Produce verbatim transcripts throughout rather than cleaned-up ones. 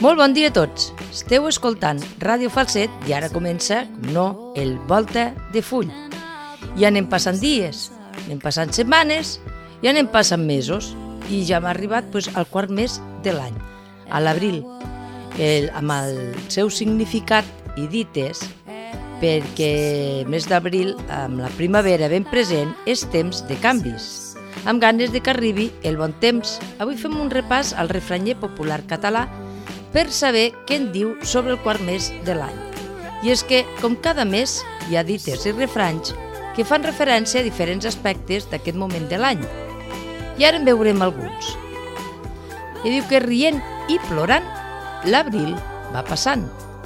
Molt bon dia a tots. Esteu escoltant Ràdio Falset i ara comença, com no, el Volta de Full. I anem passant dies, anem passant setmanes i anem passant mesos. I ja m'ha arribat pues, al quart mes de l'any, a l'abril, el, amb el seu significat i dites, perquè mes d'abril, amb la primavera ben present, és temps de canvis. Amb ganes de que arribi el bon temps, avui fem un repàs al refranyer popular català per saber què en diu sobre el quart mes de l'any. I és que, com cada mes, hi ha dites i refranys que fan referència a diferents aspectes d'aquest moment de l'any. I ara en veurem alguns. I diu que rient i plorant, l'abril va passant.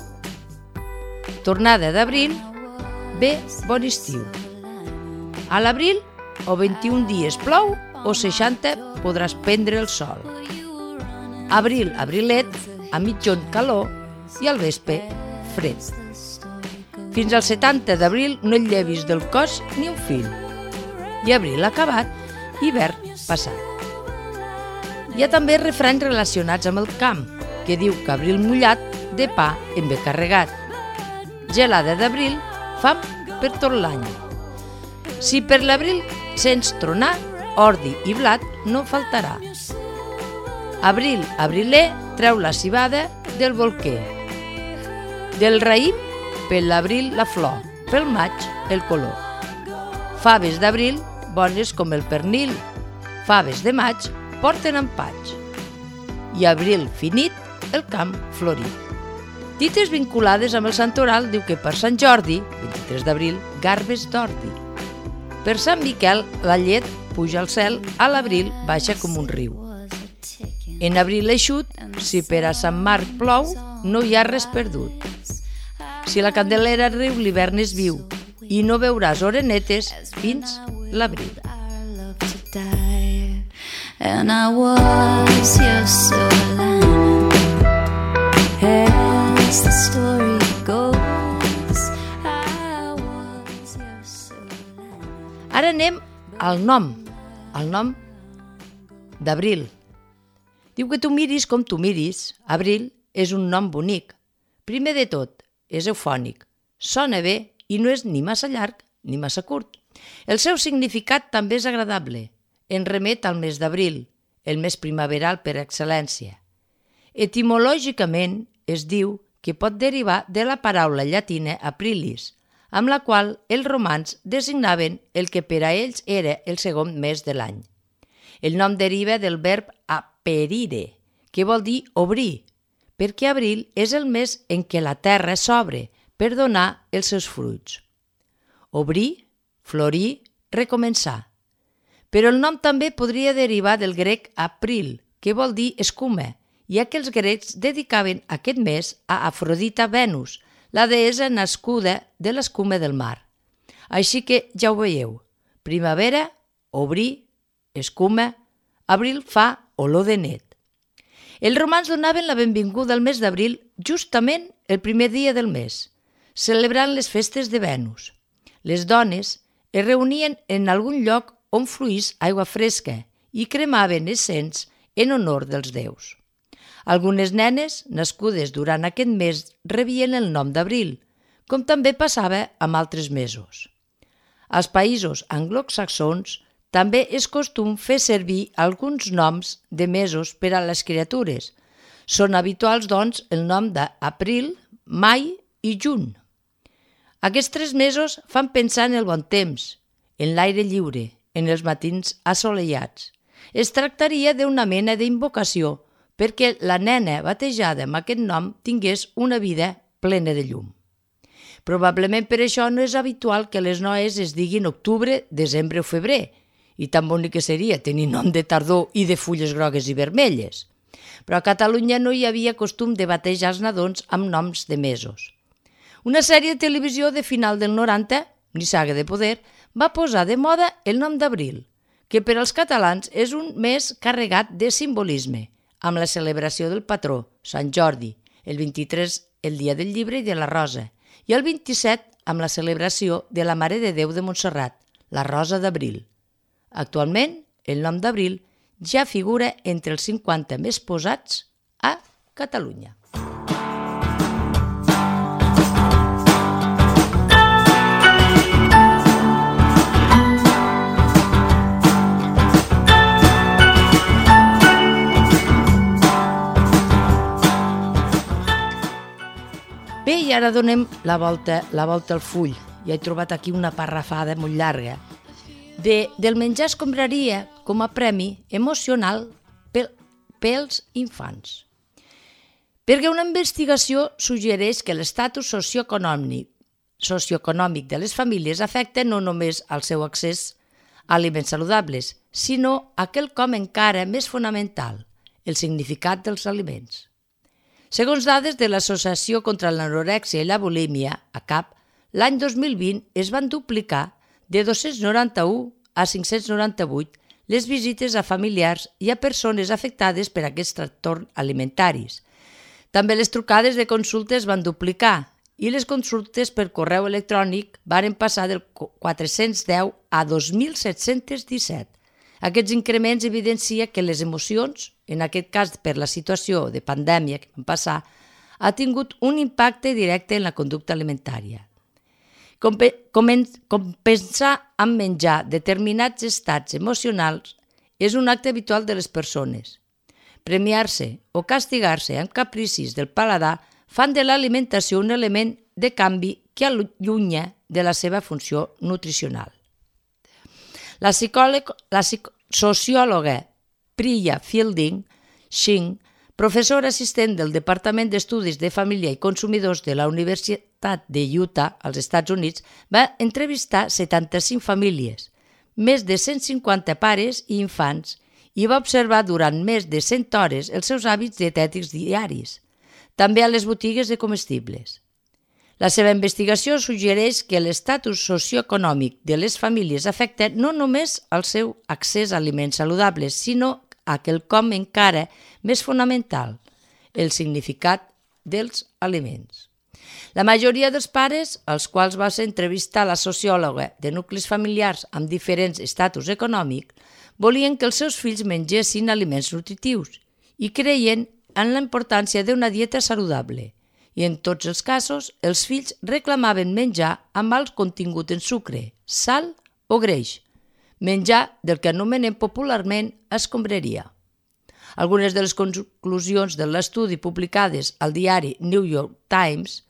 Tornada d'abril, ve bon estiu. A l'abril, o vint-i-un dies plou, o seixanta podràs prendre el sol. Abril, abrilet, a mitjon calor i al vespre fred. Fins al setanta d'abril no et llevis del cos ni un fil. I abril acabat, hivern passat. Hi ha també refranys relacionats amb el camp, que diu que abril mullat, de pa en ve carregat. Gelada d'abril, fam per tot l'any. Si per l'abril sents tronar, ordi i blat no faltarà. Abril, abriler, treu la civada del bolquer. Del raïm, per l'abril la flor, pel maig el color. Faves d'abril, bones com el pernil. Faves de maig porten empatx. I abril finit, el camp florit. Dites vinculades amb el santoral diu que per Sant Jordi, vint-i-tres d'abril, garbes d'ordi. Per Sant Miquel, la llet puja al cel, a l'abril baixa com un riu. En abril eixut, si per a Sant Marc plou, no hi ha res perdut. Si la Candelera riu, l'hivern és viu, i no veuràs orenetes fins l'abril. And I was your silver lining. As the story goes, I was your silver lining. Ara anem al nom, al nom d'Abril. Diu que tu miris com tu miris, Abril és un nom bonic. Primer de tot, és eufònic, sona bé i no és ni massa llarg ni massa curt. El seu significat també és agradable. En remet al mes d'abril, el mes primaveral per excel·lència. Etimològicament es diu que pot derivar de la paraula llatina aprilis, amb la qual els romans designaven el que per a ells era el segon mes de l'any. El nom deriva del verb aperire, que vol dir obrir, perquè abril és el mes en què la terra s'obre per donar els seus fruits. Obrir, florir, recomençar. Però el nom també podria derivar del grec april, que vol dir escuma, ja que els grecs dedicaven aquest mes a Afrodita Venus, la deessa nascuda de l'escuma del mar. Així que ja ho veieu, primavera, obrir, escuma, abril fa olor de net. Els romans donaven la benvinguda al mes d'abril justament el primer dia del mes, celebrant les festes de Venus. Les dones es reunien en algun lloc on fluís aigua fresca i cremaven encens en honor dels déus. Algunes nenes, nascudes durant aquest mes, rebien el nom d'Abril, com també passava amb altres mesos. Als països anglosaxons també és costum fer servir alguns noms de mesos per a les criatures. Són habituals, doncs, el nom d'April, Mai i Juny. Aquests tres mesos fan pensar en el bon temps, en l'aire lliure, en els matins assolellats. Es tractaria d'una mena d'invocació perquè la nena batejada amb aquest nom tingués una vida plena de llum. Probablement per això no és habitual que les noies es diguin octubre, desembre o febrer, i tan bonic que seria tenir nom de tardor i de fulles grogues i vermelles. Però a Catalunya no hi havia costum de batejar els nadons amb noms de mesos. Una sèrie de televisió de final del noranta, Ni saga de poder, va posar de moda el nom d'Abril, que per als catalans és un mes carregat de simbolisme, amb la celebració del patró, Sant Jordi, el vint-i-tres el dia del llibre i de la rosa, i el vint-i-set amb la celebració de la Mare de Déu de Montserrat, la Rosa d'Abril. Actualment, el nom d'Abril ja figura entre els cinquanta més posats a Catalunya. Bé, i ara donem la volta, la volta al full. Ja he trobat aquí una parrafada molt llarga. De, del menjar escombraria com a premi emocional pel, pels infants. Perquè una investigació suggereix que l'estatus socioeconòmic, socioeconòmic de les famílies afecta no només el seu accés a aliments saludables, sinó a quelcom encara més fonamental, el significat dels aliments. Segons dades de l'Associació contra l'Anorèxia i la Bulímia, A C A P, l'any dos mil vint es van duplicar de dos-cents noranta-u a cinc-cents noranta-vuit les visites a familiars i a persones afectades per aquests trastorns alimentaris. També les trucades de consultes van duplicar i les consultes per correu electrònic van passar del quatre-cents deu a dos mil set-cents disset. Aquests increments evidencien que les emocions, en aquest cas per la situació de pandèmia que van passar, ha tingut un impacte directe en la conducta alimentària. Compensar amb menjar determinats estats emocionals és un acte habitual de les persones. Premiar-se o castigar-se amb capricis del paladar fan de l'alimentació un element de canvi que allunya de la seva funció nutricional. La, la sociòloga Priya Fielding Singh, professora assistent del Departament d'Estudis de Família i Consumidors de la Universitat de Utah, als Estats Units, va entrevistar setanta-cinc famílies, més de cent cinquanta pares i infants, i va observar durant més de cent hores els seus hàbits dietètics diaris, també a les botigues de comestibles. La seva investigació suggereix que l'estatus socioeconòmic de les famílies afecta no només el seu accés a aliments saludables, sinó a quelcom encara més fonamental, el significat dels aliments. La majoria dels pares, als quals va ser entrevistar la sociòloga de nuclis familiars amb diferents estatus econòmics, volien que els seus fills mengessin aliments nutritius i creien en la importància d'una dieta saludable. I en tots els casos, els fills reclamaven menjar amb alt contingut en sucre, sal o greix, menjar del que anomenem popularment escombraria. Algunes de les conclusions de l'estudi publicades al diari New York Times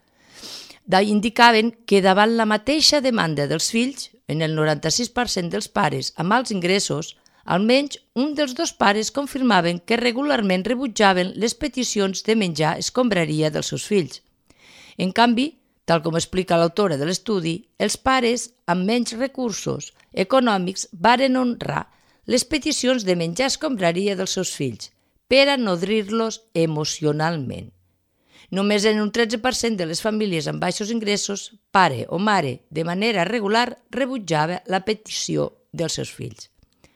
indicaven que davant la mateixa demanda dels fills, en el noranta-sis per cent dels pares amb alts ingressos, almenys un dels dos pares confirmaven que regularment rebutjaven les peticions de menjar escombraria dels seus fills. En canvi, tal com explica l'autora de l'estudi, els pares amb menys recursos econòmics varen honrar les peticions de menjar escombraria dels seus fills per a nodrir-los emocionalment. Només en un tretze per cent de les famílies amb baixos ingressos, pare o mare, de manera regular, rebutjava la petició dels seus fills.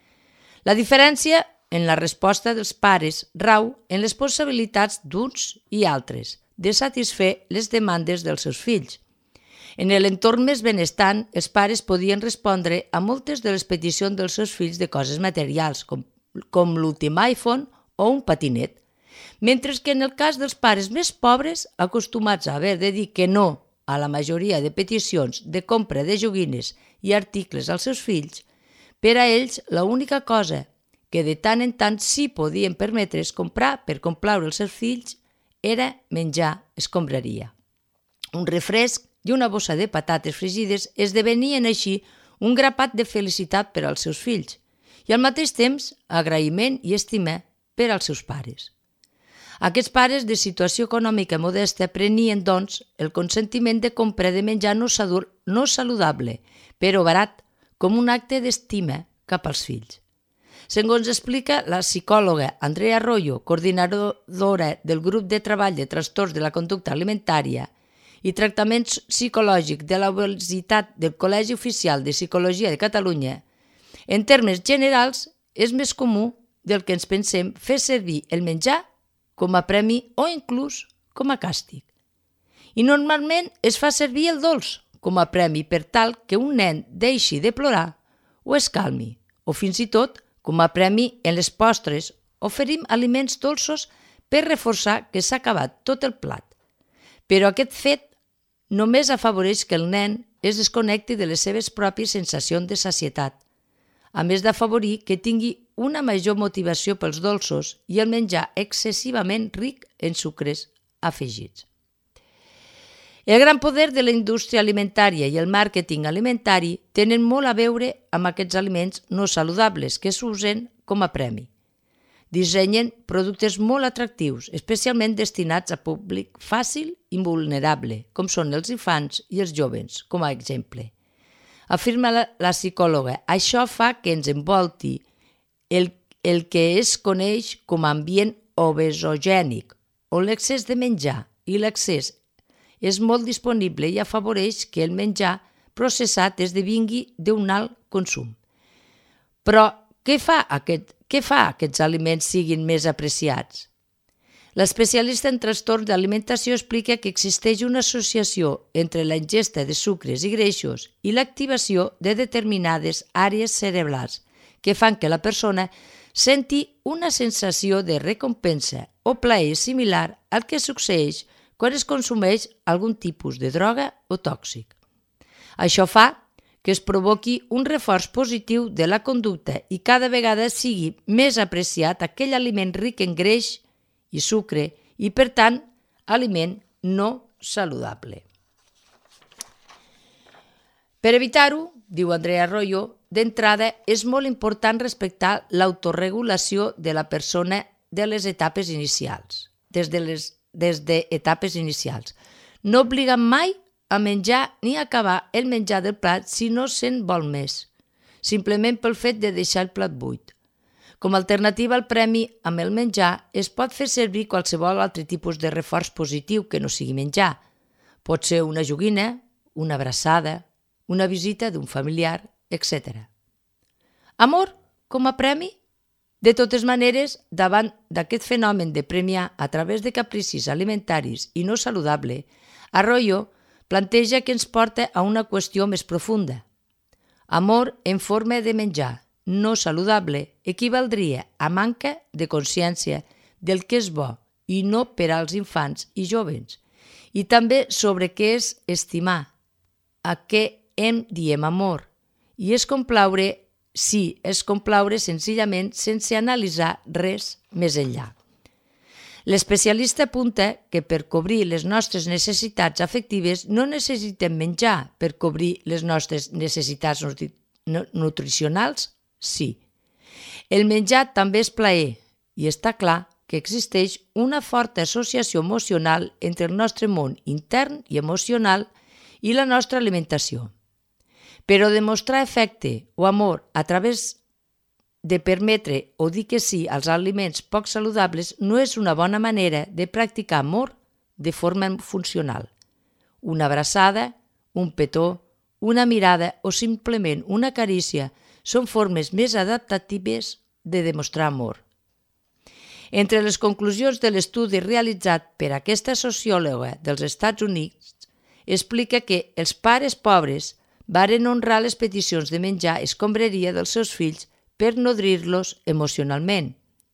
La diferència en la resposta dels pares rau en les possibilitats d'uns i altres de satisfer les demandes dels seus fills. En l'entorn més benestant, els pares podien respondre a moltes de les peticions dels seus fills de coses materials, com, com l'últim iPhone o un patinet, mentre que en el cas dels pares més pobres, acostumats a haver de dir que no a la majoria de peticions de compra de joguines i articles als seus fills, per a ells l'única cosa que de tant en tant sí podien permetre's comprar per complaure els seus fills era menjar escombraria. Un refresc i una bossa de patates fregides esdevenien així un grapat de felicitat per als seus fills i al mateix temps agraïment i estima per als seus pares. Aquests pares de situació econòmica modesta prenien, doncs, el consentiment de compra de menjar no saludable, però barat, com un acte d'estima cap als fills. Segons explica la psicòloga Andrea Arroyo, coordinadora del grup de treball de trastorns de la conducta alimentària i tractament psicològic de l'obesitat del Col·legi Oficial de Psicologia de Catalunya, en termes generals és més comú del que ens pensem fer servir el menjar com a premi o inclús com a càstig. I normalment es fa servir el dolç com a premi per tal que un nen deixi de plorar o es calmi, o fins i tot, com a premi en les postres, oferim aliments dolços per reforçar que s'ha acabat tot el plat. Però aquest fet només afavoreix que el nen es desconnecti de les seves pròpies sensacions de sacietat, a més d'afavorir que tingui una major motivació pels dolços i el menjar excessivament ric en sucres afegits. El gran poder de la indústria alimentària i el màrqueting alimentari tenen molt a veure amb aquests aliments no saludables que s'usen com a premi. Dissenyen productes molt atractius, especialment destinats a públic fàcil i vulnerable, com són els infants i els joves, com a exemple. Afirma la, la psicòloga, això fa que ens envolti el, el que es coneix com a ambient obesogènic, on l'excés de menjar i l'excés és molt disponible i afavoreix que el menjar processat esdevingui d'un alt consum. Però què fa, aquest, què fa aquests aliments siguin més apreciats? L'especialista en trastorn d'alimentació explica que existeix una associació entre la ingesta de sucres i greixos i l'activació de determinades àrees cerebrals que fan que la persona senti una sensació de recompensa o plaer similar al que succeeix quan es consumeix algun tipus de droga o tòxic. Això fa que es provoqui un reforç positiu de la conducta i cada vegada sigui més apreciat aquell aliment ric en greix i sucre i, per tant, aliment no saludable. Per evitar-ho, diu Andrea Arroyo, d'entrada és molt important respectar l'autoregulació de la persona de les etapes inicials, des de les des d'etapes inicials. No obliguen mai a menjar ni a acabar el menjar del plat si no se'n vol més, simplement pel fet de deixar el plat buit. Com a alternativa al premi amb el menjar, es pot fer servir qualsevol altre tipus de reforç positiu que no sigui menjar. Pot ser una joguina, una abraçada, una visita d'un familiar, etcètera. Amor com a premi? De totes maneres, davant d'aquest fenomen de premiar a través de capricis alimentaris i no saludable, Arroyo planteja que ens porta a una qüestió més profunda. Amor en forma de menjar no saludable equivaldria a manca de consciència del que és bo i no per als infants i joves, i també sobre què és estimar, a què en diem amor, i és complaure si és complaure senzillament sense analitzar res més enllà. L'especialista apunta que per cobrir les nostres necessitats afectives no necessitem menjar, per cobrir les nostres necessitats nutricionals, sí. El menjar també és plaer i està clar que existeix una forta associació emocional entre el nostre món intern i emocional i la nostra alimentació. Però demostrar efecte o amor a través de permetre o dir que sí als aliments poc saludables no és una bona manera de practicar amor de forma funcional. Una abraçada, un petó, una mirada o simplement una carícia són formes més adaptatives de demostrar amor. Entre les conclusions de l'estudi realitzat per aquesta sociòloga dels Estats Units, explica que els pares pobres varen honrar les peticions de menjar escombraria dels seus fills per nodrir-los emocionalment.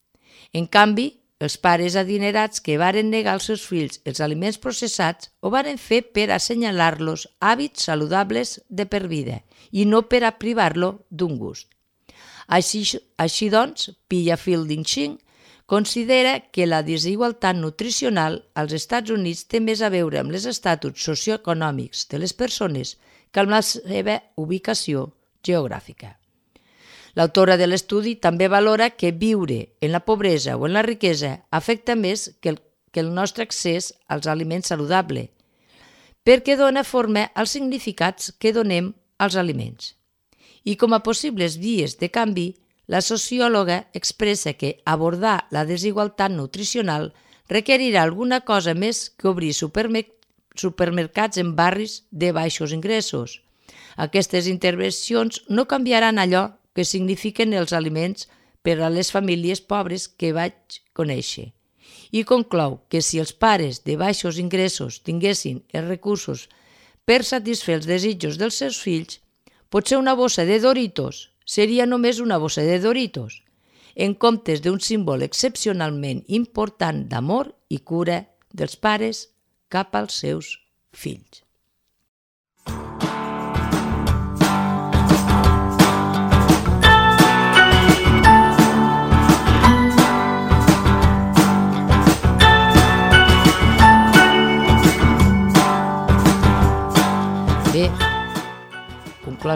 En canvi, els pares adinerats que varen negar als seus fills els aliments processats ho varen fer per assenyalar-los hàbits saludables de per vida i no per a privar-lo d'un gust. Així, així doncs, Pia Fielding-Sheen considera que la desigualtat nutricional als Estats Units té més a veure amb els estatuts socioeconòmics de les persones que amb la seva ubicació geogràfica. L'autora de l'estudi també valora que viure en la pobresa o en la riquesa afecta més que el, que el nostre accés als aliments saludables, perquè dona forma als significats que donem als aliments. I com a possibles vies de canvi, la sociòloga expressa que abordar la desigualtat nutricional requerirà alguna cosa més que obrir supermercats supermercats en barris de baixos ingressos. Aquestes intervencions no canviaran allò que signifiquen els aliments per a les famílies pobres que vaig conèixer. I conclou que si els pares de baixos ingressos tinguessin els recursos per satisfer els desitjos dels seus fills, potser una bossa de Doritos seria només una bossa de Doritos, en comptes d'un símbol excepcionalment important d'amor i cura dels pares cap als seus fills.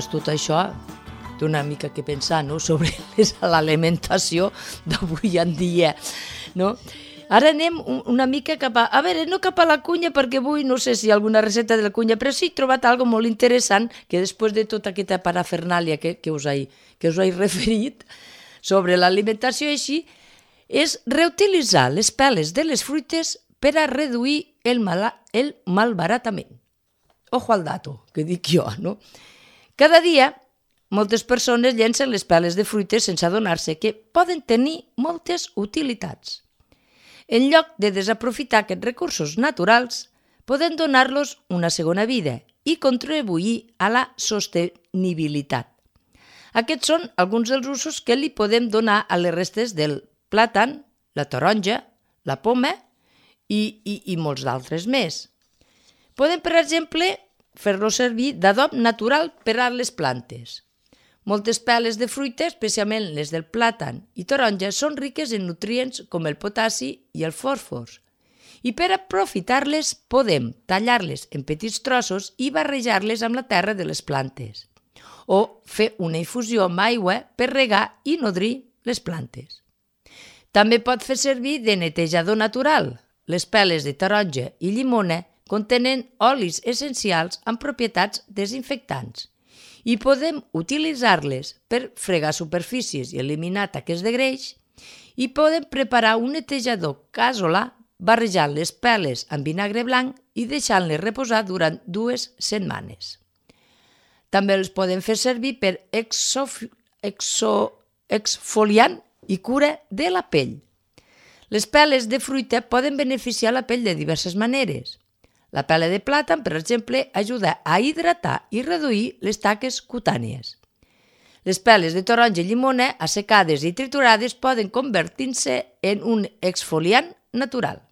fas tot això, té una mica que pensar, no?, sobre l'alimentació d'avui en dia, no? Ara anem una mica cap a... A veure, no cap a la cunya, perquè avui no sé si hi ha alguna recepta de la cunya, però sí he trobat algo molt interessant que després de tota aquesta parafernàlia que, que, us, he, que us he referit sobre l'alimentació i així, és reutilitzar les peles de les fruites per a reduir el, mala, el malbaratament. Ojo al dato, que dic jo, no? Cada dia, moltes persones llencen les peles de fruites sense adonar-se que poden tenir moltes utilitats. En lloc de desaprofitar aquests recursos naturals, poden donar-los una segona vida i contribuir a la sostenibilitat. Aquests són alguns dels usos que li podem donar a les restes del plàtan, la taronja, la poma i, i, i molts d'altres més. Podem, per exemple, fer-lo servir d'adob natural per a les plantes. Moltes peles de fruita, especialment les del plàtan i taronja, són riques en nutrients com el potassi i el fòsfor. I per aprofitar-les podem tallar-les en petits trossos i barrejar-les amb la terra de les plantes. O fer una infusió amb aigua per regar i nodrir les plantes. També pot fer servir de netejador natural. Les peles de taronja i llimona contenen olis essencials amb propietats desinfectants i podem utilitzar-les per fregar superfícies i eliminar taques de greix i podem preparar un netejador casolà barrejant les peles amb vinagre blanc i deixant-les reposar durant dues setmanes. També els podem fer servir per exof... exo... exfoliant i cura de la pell. Les peles de fruita poden beneficiar la pell de diverses maneres. La pela de plàtan, per exemple, ajuda a hidratar i reduir les taques cutànies. Les peles de taronja i llimona, assecades i triturades, poden convertir-se en un exfoliant natural.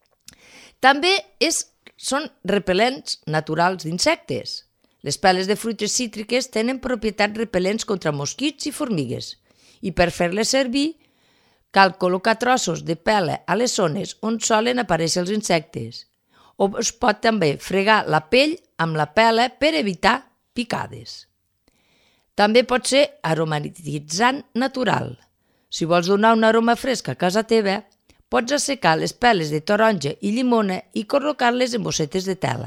També és, són repel·lents naturals d'insectes. Les peles de fruites cítriques tenen propietats repel·lents contra mosquits i formigues. I per fer-les servir, cal col·locar trossos de pela a les zones on solen aparèixer els insectes. O es pot també fregar la pell amb la pela per evitar picades. També pot ser aromatitzant natural. Si vols donar un aroma fresc a casa teva, pots assecar les peles de taronja i llimona i col·locar-les en bossetes de tela.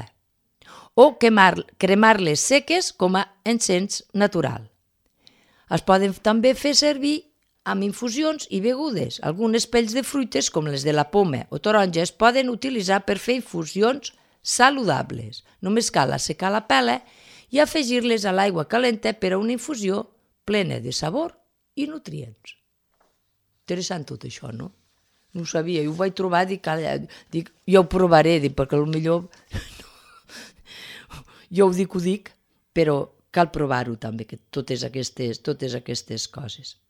O cremar-les seques com a encens natural. Es poden també fer servir amb infusions i begudes. Algunes pells de fruites, com les de la poma o taronja, es poden utilitzar per fer infusions saludables. Només cal assecar la pela i afegir-les a l'aigua calenta per a una infusió plena de sabor i nutrients. Interessant tot això, no? No ho sabia, jo ho vaig trobar i dic, dic, jo ho provaré, dic, perquè potser jo ho dic, ho dic, però cal provar-ho també, que totes aquestes, totes aquestes coses.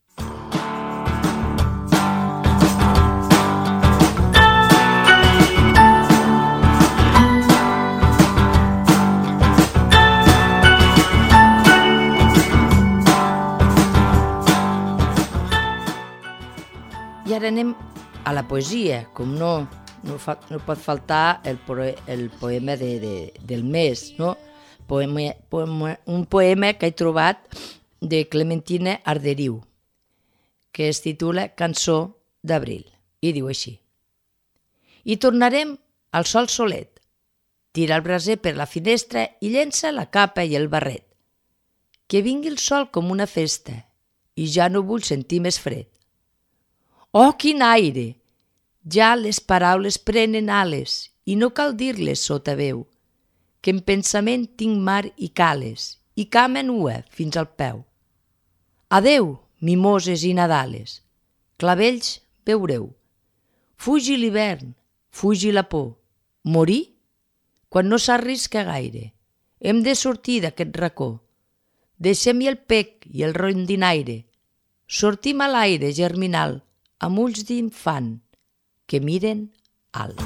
I ara anem a la poesia, com no, no, fa, no pot faltar el, poe, el poema de, de, del mes, no? Poema, poema, un poema que he trobat de Clementina Arderiu, que es titula Cançó d'abril, i diu així. I tornarem al sol solet, tira el braser per la finestra i llença la capa i el barret. Que vingui el sol com una festa i ja no vull sentir més fred. Oh, quin aire! Ja les paraules prenen ales i no cal dir-les sota veu, que en pensament tinc mar i cales i cama nua fins al peu. Adeu, mimoses i nadales, clavells veureu. Fugi l'hivern, fugi la por. Morir? Quan no s'arrisca gaire. Hem de sortir d'aquest racó. Deixem-hi el pec i el rondinaire. Sortim a l'aire germinal, amb ulls d'infant, que miren alt.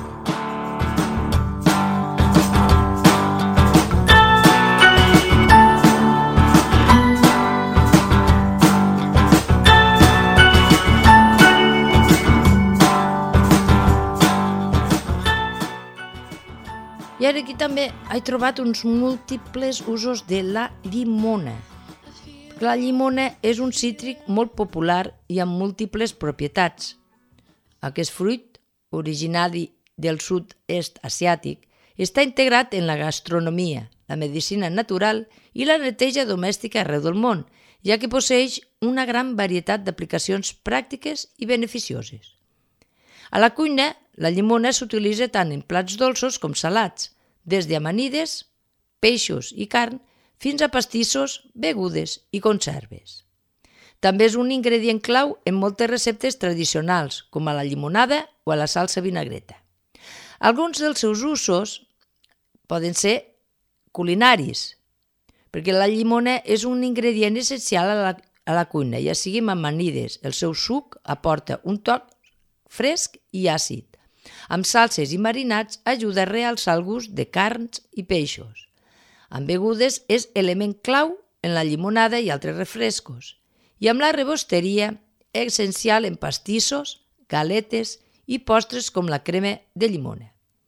I ara aquí també he trobat uns múltiples usos de la llimona. La llimona és un cítric molt popular i amb múltiples propietats. Aquest fruit, originari del sud-est asiàtic, està integrat en la gastronomia, la medicina natural i la neteja domèstica arreu del món, ja que posseeix una gran varietat d'aplicacions pràctiques i beneficioses. A la cuina, la llimona s'utilitza tant en plats dolços com salats, des d'amanides, peixos i carn, fins a pastissos, begudes i conserves. També és un ingredient clau en moltes receptes tradicionals, com a la llimonada o a la salsa vinagreta. Alguns dels seus usos poden ser culinaris, perquè la llimona és un ingredient essencial a la, a la cuina, ja sigui amb amanides. El seu suc aporta un toc fresc i àcid. Amb salses i marinats ajuda a realçar el gust de carns i peixos. Amb begudes és element clau en la llimonada i altres refrescos. I amb la rebosteria, essencial en pastissos, galetes i postres com la crema de llimona.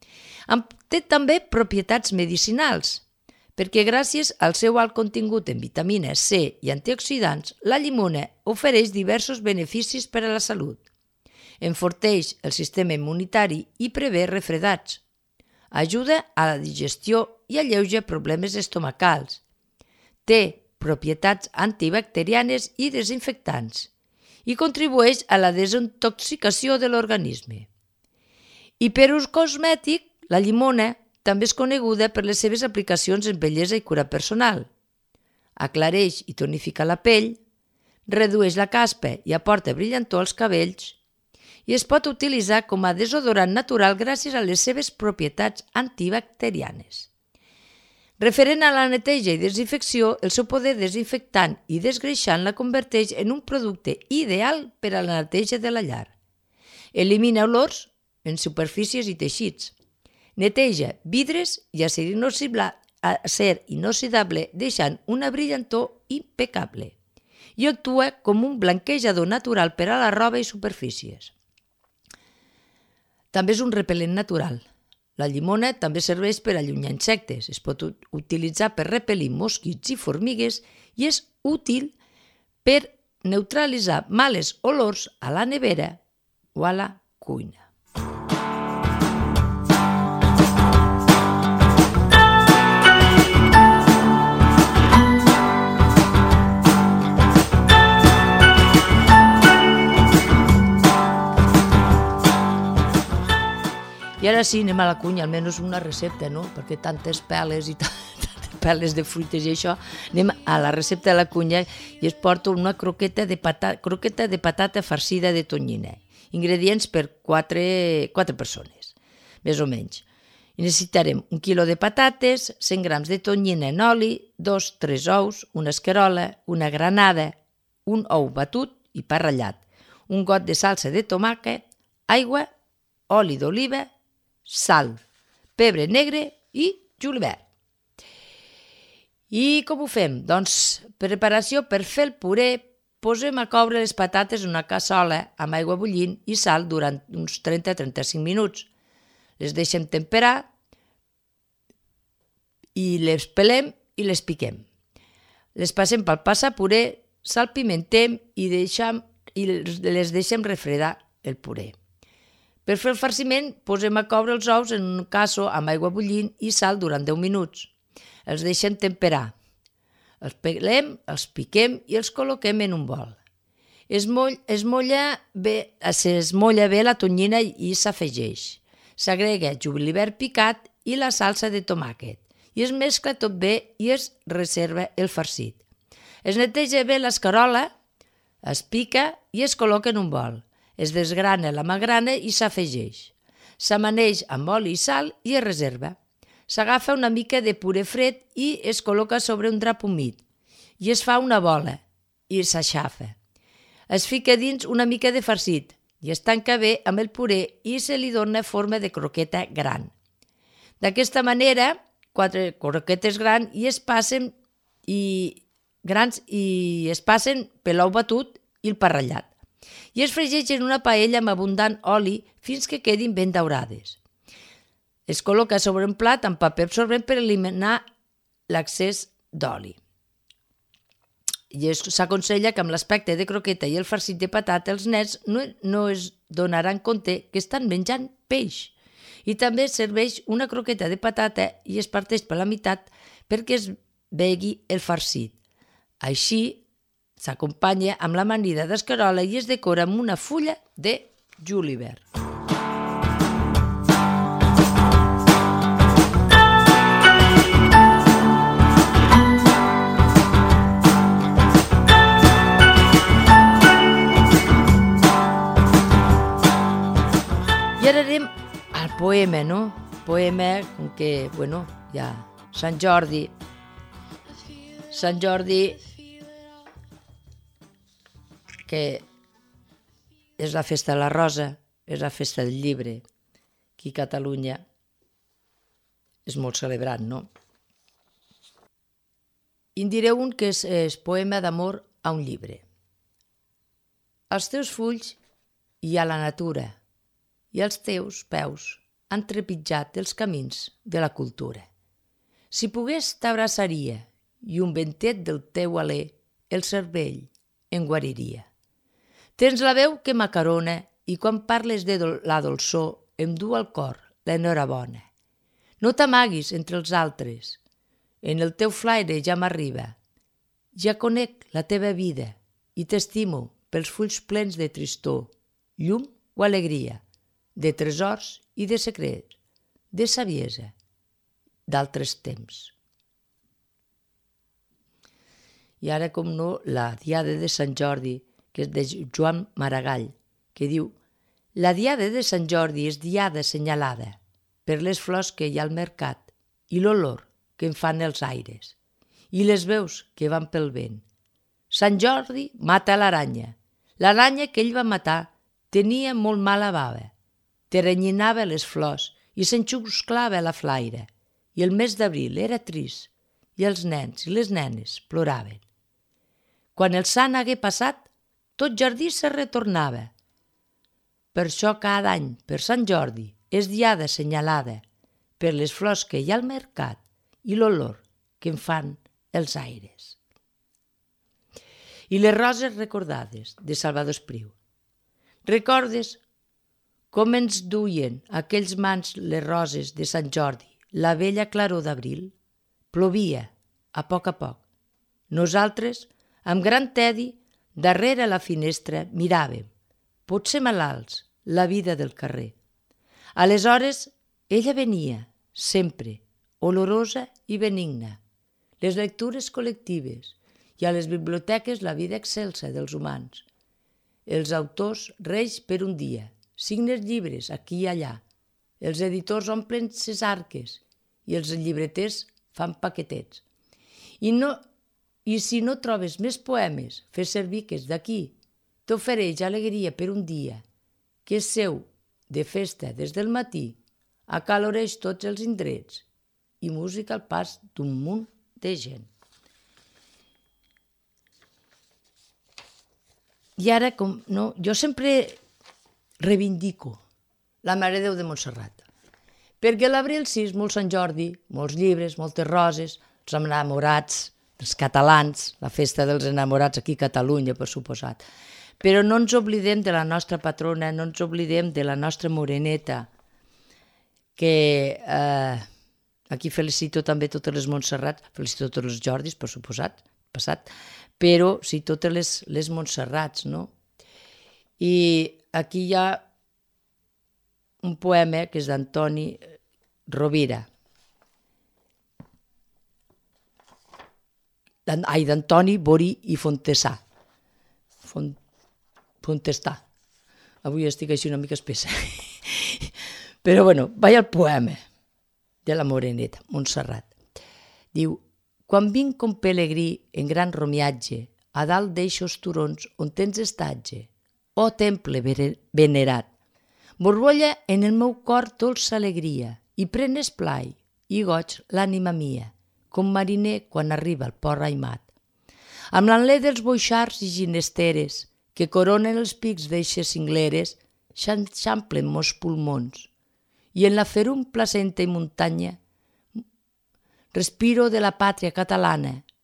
Té també propietats medicinals, perquè gràcies al seu alt contingut en vitamina C i antioxidants, la llimona ofereix diversos beneficis per a la salut. Enforteix el sistema immunitari i prevé refredats. Ajuda a la digestió i alleuja problemes estomacals. Té propietats antibacterianes i desinfectants i contribueix a la desintoxicació de l'organisme. I per ús cosmètic, la llimona també és coneguda per les seves aplicacions en bellesa i cura personal. Aclareix i tonifica la pell, redueix la caspa i aporta brillantor als cabells, i es pot utilitzar com a desodorant natural gràcies a les seves propietats antibacterianes. Referent a la neteja i desinfecció, el seu poder desinfectant i desgreixant la converteix en un producte ideal per a la neteja de la llar. Elimina olors en superfícies i teixits. Neteja vidres i acer inoxidable deixant una brillantor impecable. I actua com un blanquejador natural per a la roba i superfícies. També és un repel·lent natural. La llimona també serveix per allunyar insectes. Es pot utilitzar per repel·lir mosquits i formigues i és útil per neutralitzar males olors a la nevera o a la cuina. I ara sí, anem a la cuina, almenys una recepta, no? Perquè tantes peles i tantes peles de fruites i això. Anem a la recepta de la cuina i es porta una croqueta de patata, croqueta de patata farcida de tonyina. Ingredients per quatre, quatre persones, més o menys. I necessitarem un quilo de patates, cent grams de tonyina en oli, dos, tres ous, una escarola, una granada, un ou batut i pa ratllat, un got de salsa de tomàquet, aigua, oli d'oliva, sal, pebre negre i julivert. I com ho fem? Doncs, preparació per fer el puré, posem a coure les patates en una cassola amb aigua bullint i sal durant uns trenta a trenta-cinc minuts. Les deixem temperar i les pelem i les piquem. Les passem pel passapuré, salpimentem i, deixem, i les deixem refredar el puré. Per fer el farciment, posem a coure els ous en un casso amb aigua bullint i sal durant deu minuts. Els deixem temperar. Els pelem, els piquem i els col·loquem en un bol. Es molla, es molla bé, s'esmolla bé la tonyina i s'afegeix. S'agrega julivert picat i la salsa de tomàquet. I es mescla tot bé i es reserva el farcit. Es neteja bé l'escarola, es pica i es col·loca en un bol. Es desgrana la magrana i s'afegeix. S'amaneix amb oli i sal i es reserva. S'agafa una mica de puré fred i es col·loca sobre un drap humit. I es fa una bola i s'aixafa. Es fica dins una mica de farcit i es tanca bé amb el puré i se li dona forma de croqueta gran. D'aquesta manera, quatre croquetes grans i es passen i grans i es passen per l'ou batut i el pa ratllat. I es fregeix en una paella amb abundant oli fins que quedin ben daurades. Es col·loca sobre un plat amb paper absorbent per eliminar l'excés d'oli. i s'aconsella que amb l'aspecte de croqueta i el farcit de patata els nens no, no es donaran compte que estan menjant peix. I també serveix una croqueta de patata i es parteix per la meitat perquè es vegi el farcit. Així s'acompanya amb l'amanida d'escarola i es decora amb una fulla de julivert. I ara anem al poema, no? Poema com que, bueno, ja, Sant Jordi. Sant Jordi, que és la festa de la rosa, és la festa del llibre. Aquí a Catalunya és molt celebrat, no? I en diré un que és, és poema d'amor a un llibre. Als teus fulls hi ha la natura, i els teus peus han trepitjat els camins de la cultura. Si pogués t'abraçaria i un ventet del teu alè el cervell em guariria. Tens la veu que m'acarona i quan parles de la dolçor em du al cor l'enhorabona. No t'amaguis entre els altres, en el teu flaire ja m'arriba. Ja conec la teva vida i t'estimo pels fulls plens de tristor, llum o alegria, de tresors i de secrets, de saviesa, d'altres temps. I ara, com no, la Diada de Sant Jordi, que és de Joan Maragall, que diu: la Diada de Sant Jordi és diada assenyalada per les flors que hi ha al mercat i l'olor que en fan els aires i les veus que van pel vent. Sant Jordi mata l'aranya. L'aranya que ell va matar tenia molt mala bava. Terrenyinava les flors i s'enxusclava la flaire, i el mes d'abril era trist, i els nens i les nenes ploraven. Quan el sant hagué passat, tot jardí se retornava. Per això cada any, per Sant Jordi, és diada assenyalada per les flors que hi ha al mercat i l'olor que en fan els aires. I les roses recordades, de Salvador Espriu. Recordes com ens duien aquells mans les roses de Sant Jordi, la vella claror d'abril? Plovia, a poc a poc. Nosaltres, amb gran tedi, darrere la finestra miràvem, potser malalts, la vida del carrer. Aleshores, ella venia, sempre, olorosa i benigna, les lectures col·lectives i a les biblioteques la vida excelsa dels humans. Els autors reis per un dia, signes llibres aquí i allà, els editors omplen ses arques i els llibreters fan paquetets. I, no, I si no trobes més poemes, fes servir que és d'aquí, t'ofereix alegria per un dia, que és seu de festa des del matí, acaloreix tots els indrets i música al pas d'un munt de gent. I ara, com no, jo sempre reivindico la Mare de Déu de Montserrat, perquè l'abril sis, molt Sant Jordi, molts llibres, moltes roses, els enamorats, els catalans, la festa dels enamorats aquí a Catalunya, per suposat. Però no ens oblidem de la nostra patrona, no ens oblidem de la nostra moreneta, que eh, aquí felicito també totes les Montserrat, felicito tots els Jordis, per suposat, passat, però sí, totes les, les Montserrats, no? I aquí hi ha un poema que és d'Antoni Rovira, ai, d'Antoni Borí i Fontestà. Font, Fontestà. Avui estic així una mica espessa. Però bueno, vaig al poema de la moreneta, Montserrat. Diu: quan vinc com pelegrí en gran romiatge, a dalt d'eixos turons on tens estatge, oh temple venerat, borbolla en el meu cor dolça alegria i pren esplai i goig l'ànima mia, com mariner quan arriba al port raimat. Amb l'anlè dels boixars i ginesteres que coronen els pics d'eixes cingleres s'enxamplen mos pulmons i en la ferum placenta i muntanya respiro de la pàtria catalana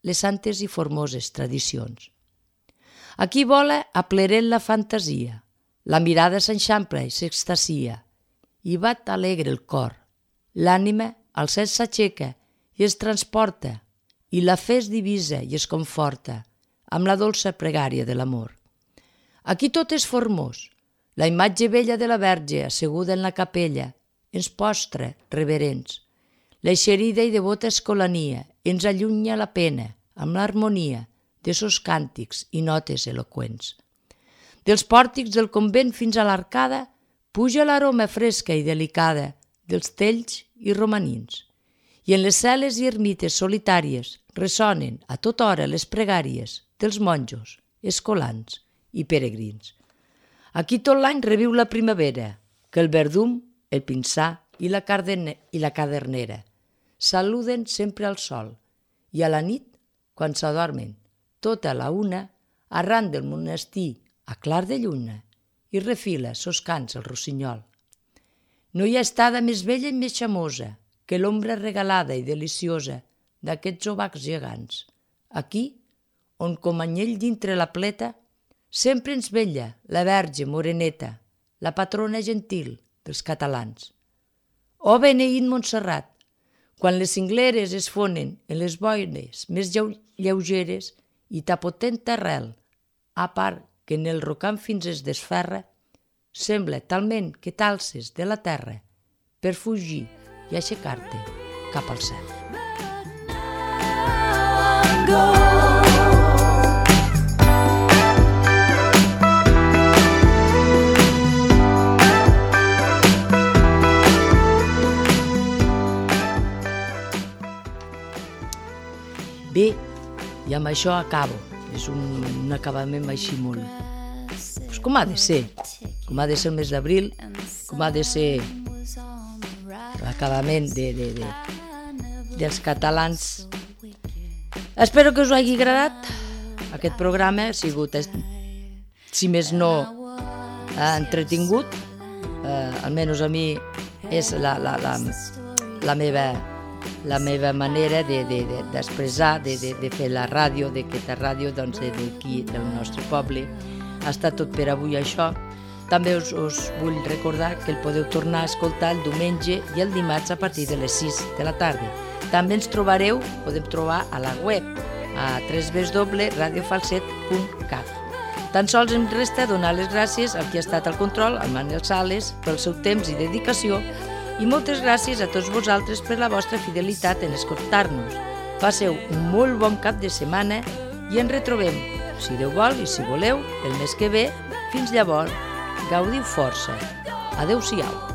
les santes i formoses tradicions. Aquí vola aplerent la fantasia, la mirada s'enxampla i s'extasia, i bat alegre el cor, l'ànima al cel s'aixeca i es transporta, i la fe es divisa i es conforta amb la dolça pregària de l'amor. Aquí tot és formós, la imatge vella de la Verge asseguda en la capella ens postra reverents. L'eixerida i devota escolania ens allunya la pena amb l'harmonia de sos càntics i notes eloqüents. Dels pòrtics del convent fins a l'arcada puja l'aroma fresca i delicada dels tells i romanins, i en les cel·les i ermites solitàries ressonen a tota hora les pregàries dels monjos, escolans i peregrins. Aquí tot l'any reviu la primavera, que el verdum, el pinsà i la, cardene, i la cadernera saluden sempre al sol, i a la nit, quan s'adormen, tota la una, arran del monestir a clar de lluna, i refila sos cants el rossinyol. No hi ha estada més bella i més xamosa que l'ombra regalada i deliciosa d'aquests obacs gegants. Aquí, on com anyell dintre la pleta, sempre ens vella la Verge moreneta, la patrona gentil dels catalans. Oh, beneït Montserrat, quan les cingleres es fonen en les boines més lleugeres i ta potenta arrel, a part que en el rocam fins es desferra, sembla talment que t'alces de la terra per fugir i aixecar-te cap al cel. Bé, i amb això acabo. És un, un acabament així molt... Pues com ha de ser, com ha de ser el mes d'abril, com ha de ser l'acabament de, de, de, dels catalans. Espero que us hagi agradat. Aquest programa ha sigut, si més no, entretingut. Eh, almenys a mi és la, la, la, la meva... la meva manera d'expressar, de, de, de, de fer la ràdio, d'aquesta ràdio doncs, d'aquí, del nostre poble. Ha estat tot per avui això. També us, us vull recordar que el podeu tornar a escoltar el diumenge i el dimarts a partir de les sis de la tarda. També ens trobareu, podem trobar a la web, a w w w punt radio falset punt cat. Tan sols em resta donar les gràcies al qui ha estat al control, al Manel Sales, pel seu temps i dedicació, i moltes gràcies a tots vosaltres per la vostra fidelitat en escoltar-nos. Passeu un molt bon cap de setmana i ens retrobem, si Déu vol i si voleu, el mes que ve. Fins llavors, gaudiu força. Adéu-siau.